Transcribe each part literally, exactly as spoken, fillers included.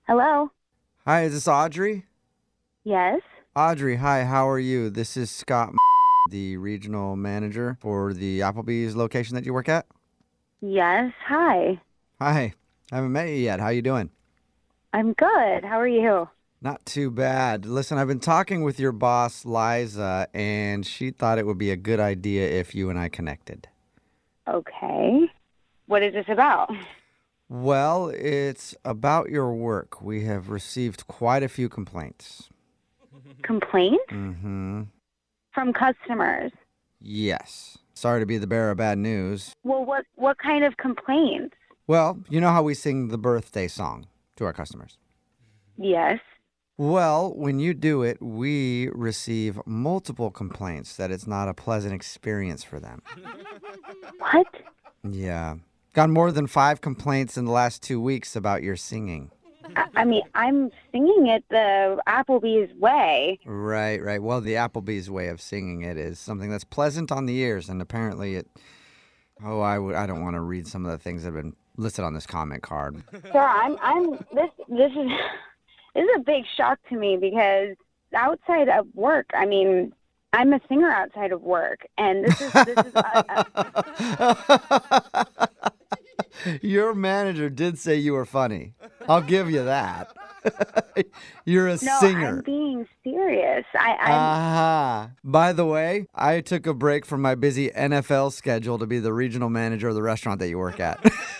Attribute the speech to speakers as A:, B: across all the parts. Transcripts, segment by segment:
A: Hello?
B: Hi, is this Audrey?
A: Yes?
B: Audrey, hi, how are you? This is Scott, the regional manager for the Applebee's location that you work at.
A: Yes, hi.
B: Hi, I haven't met you yet. How you doing?
A: I'm good. How are you?
B: Not too bad. Listen, I've been talking with your boss, Liza, and she thought it would be a good idea if you and I connected.
A: Okay. What is this about?
B: Well, it's about your work. We have received quite a few complaints.
A: Complaints?
B: Mm-hmm.
A: From customers?
B: Yes. Sorry to be the bearer of bad news.
A: Well, what, what kind of complaints?
B: Well, you know how we sing the birthday song to our customers?
A: Yes.
B: Well, when you do it, we receive multiple complaints that it's not a pleasant experience for them.
A: What?
B: Yeah. Got more than five complaints in the last two weeks about your singing.
A: I, I mean, I'm singing it the Applebee's way.
B: Right, right. Well, the Applebee's way of singing it is something that's pleasant on the ears, and apparently it... Oh, I would. I don't want to read some of the things that have been listed on this comment card.
A: Sir, I'm, I'm, this, this is, this is a big shock to me because outside of work, I mean, I'm a singer outside of work, and this is, this is, uh, uh,
B: Your manager did say you were funny. I'll give you that. You're a
A: no,
B: singer.
A: I'm being serious. I, I'm,
B: Aha. By the way, I took a break from my busy N F L schedule to be the regional manager of the restaurant that you work at.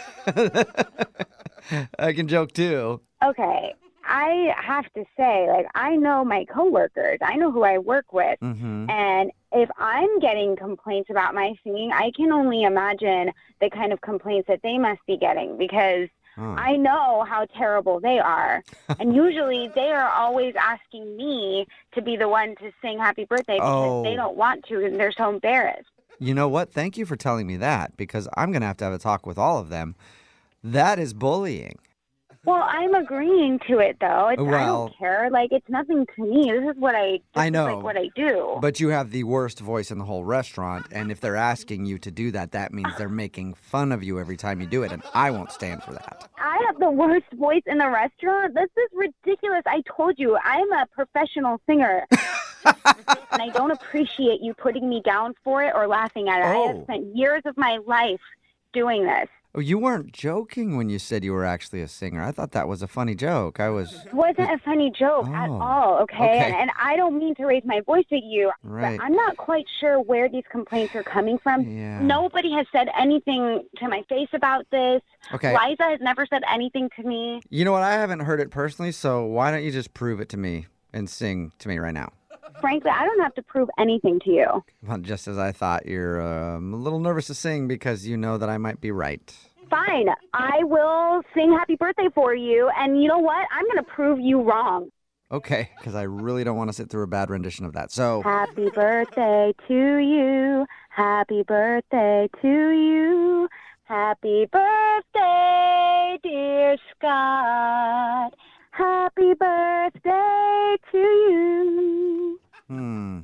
B: I can joke too.
A: okay. I have to say, like, I know my coworkers. I know who I work with.
B: Mm-hmm.
A: And if I'm getting complaints about my singing, I can only imagine the kind of complaints that they must be getting because
B: Oh.
A: I know how terrible they are. And usually they are always asking me to be the one to sing happy birthday because
B: Oh.
A: they don't want to and they're so embarrassed.
B: You know what? Thank you for telling me that because I'm going to have to have a talk with all of them. That is bullying.
A: Well, I'm agreeing to it, though. It's, I
B: Well-
A: don't care. Like, it's nothing to me. This is what I, this
B: I
A: is,
B: know.
A: like, what I do.
B: But you have the worst voice in the whole restaurant, and if they're asking you to do that, that means they're making fun of you every time you do it, and I won't stand for that.
A: I have the worst voice in the restaurant. This is ridiculous. I told you, I'm a professional singer. And I don't appreciate you putting me down for it or laughing at it. I
B: Oh.
A: have spent years of my life doing this.
B: Oh, you weren't joking when you said you were actually a singer. I thought that was a funny joke. I was...
A: It wasn't a funny joke at
B: Oh,
A: all, okay?
B: okay.
A: And, and I don't mean to raise my voice at you,
B: Right.
A: but I'm not quite sure where these complaints are coming from.
B: Yeah.
A: Nobody has said anything to my face about this.
B: Okay.
A: Liza has never said anything to me.
B: You know what? I haven't heard it personally, so why don't you just prove it to me and sing to me right now?
A: Frankly, I don't have to prove anything to you.
B: Well, just as I thought, you're um, a little nervous to sing because you know that I might be right.
A: Fine. I will sing happy birthday for you. And you know what? I'm going to prove you wrong.
B: Okay, because I really don't want to sit through a bad rendition of that. So,
A: Happy birthday to you. Happy birthday to you. Happy birthday, dear Scott. Happy birthday to you.
B: hmm.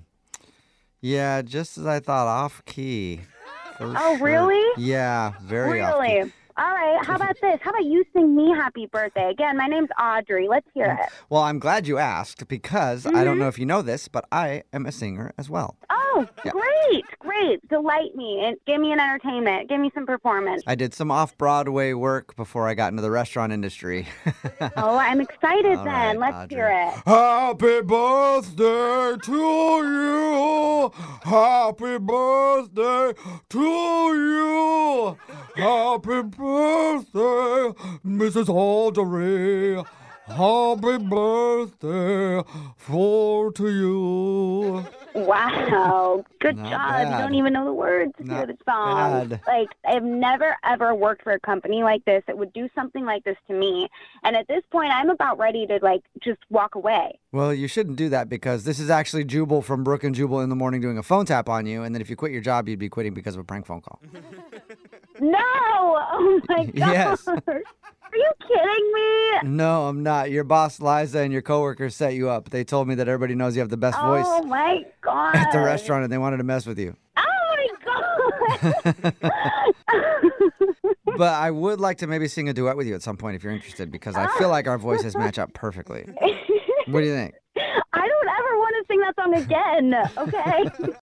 B: Yeah, just as I thought, off key. For
A: Oh,
B: sure.
A: really?
B: Yeah, very off key.
A: Really? All right. How about this? How about you sing me happy birthday? Again, my name's Audrey. Let's hear it.
B: Well, I'm glad you asked because I
A: Mm-hmm.
B: don't know if you know this, but I am a singer as well.
A: Oh,
B: Yeah.
A: great. Great. Delight me and give me an entertainment. Give me some performance.
B: I did some off-Broadway work before I got into the restaurant industry.
A: Oh, I'm excited
B: All
A: then.
B: right,
A: Let's
B: Audrey.
A: hear it.
B: Happy birthday to you. Happy birthday to you. Happy birthday, Missus Audrey. Happy birthday for to you.
A: Wow. Good
B: Not
A: job.
B: bad.
A: You don't even know the words to
B: Not
A: the song.
B: bad.
A: Like, I've never, ever worked for a company like this that would do something like this to me. And at this point, I'm about ready to, like, just walk away.
B: Well, you shouldn't do that because this is actually Jubal from Brook and Jubal in the Morning doing a phone tap on you. And then if you quit your job, you'd be quitting because of a prank phone call.
A: No! Oh, my God.
B: Yes.
A: Are you kidding me?
B: No, I'm not. Your boss, Liza, and your coworkers set you up. They told me that everybody knows you have the best voice
A: Oh, my God.
B: at the restaurant and they wanted to mess with you.
A: Oh, my God.
B: But I would like to maybe sing a duet with you at some point if you're interested, because I feel like our voices match up perfectly. What do you think?
A: I don't ever want to sing that song again, okay?